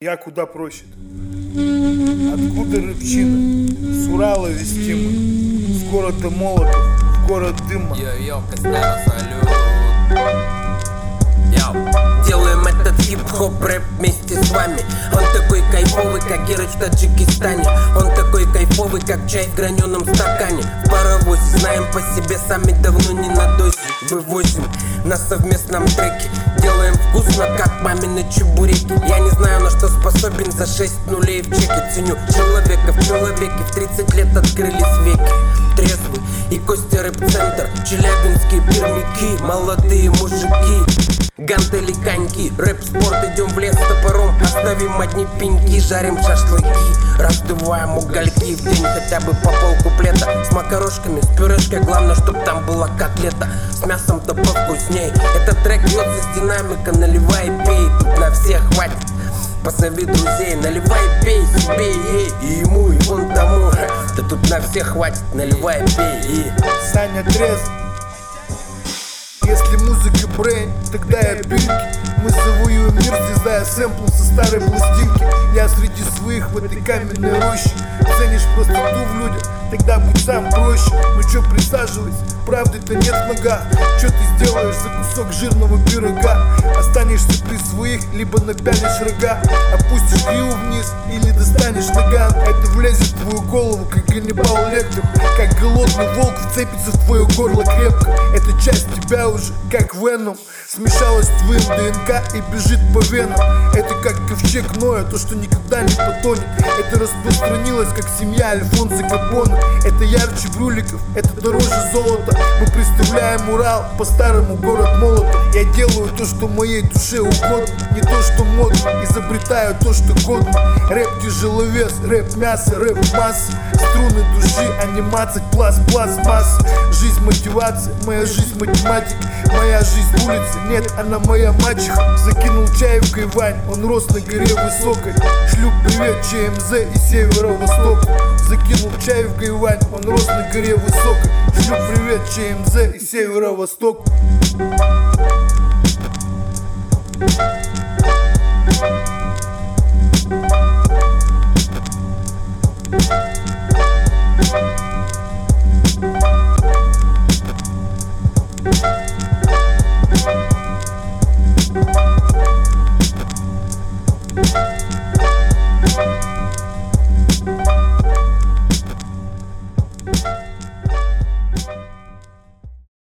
Я куда проще. Откуда рыбчина? С Урала вести мы. С города Молотов, в город дыма. Йо-йо, Костяра, салют. Йо. Делаем этот хип-хоп рэп вместе с вами. Он такой кайфовый, как Герыч в Таджикистане. Он такой кайфовый, как чай в граненом стакане. В паровозе, знаем по себе, сами давно не на дозе. Вывозим на совместном треке. Делаем вкусно, как мамины чебуреки. Я не знаю, на что способен за 6 нулей в чеке. Ценю человека в человеке. В 30 лет открылись веки. Трезвый и Костя рэп-центр. Челябинские пирники, молодые мужики. Гантели, коньки, рэп-спорт, идем в лес с топором. Оставим одни пеньки, жарим шашлыки. Раздуваем угольки в день хотя бы по полкуплета. С макарошками, с пюрешкой, главное, чтоб там была котлета. С мясом-то повкусней. Этот трек льется с динамика, наливай и пей. Тут на всех хватит, позови друзей. Наливай и пей себе, и ему, и вон тому. Да тут на всех хватит, наливай и пей, и... Саня трезв. Если музыка брейн, тогда я бирки. Мы завоюем мир, слезая сэмплом со старой пластинки. Я среди своих в этой каменной роще. Ценишь простоту в людях, тогда будь сам проще. Ну чё, присаживайся, правды-то нет в ногах. Чё ты сделаешь за кусок жирного пирога? Останешься при своих, либо напялишь рога. Опустишь гриву вниз или достанешь наган. Это влезет в твою голову, как Ганнибал Лектор. Как голодный волк вцепится в твое горло крепко. Это часть тебя уже, как Веном. Смешалась с твоим ДНК и бежит по венам. Это как ковчег Ноя, то, что никогда не потонет. Это распространилось, как семья Альфонсо Капоне. Это ярче брюликов, это дороже золота. Мы представляем Урал, по-старому город Молотов. Я делаю то, что моей душе угодно, не то, что модно. Изобретаю то, что годно. Рэп тяжеловес, рэп мясо, рэп масса. Струны души, анимация, пластмасса. Жизнь мотивация, моя жизнь математика. Моя жизнь улица, нет, она моя мачеха. Закинул чаевкой Вань, он рос на горе высокой. Шлю привет ЧМЗ и северо-востоку. Закинул чаевкой Вань, он рос на горе высокой. Шлю привет ЧМЗ и северо-востоку.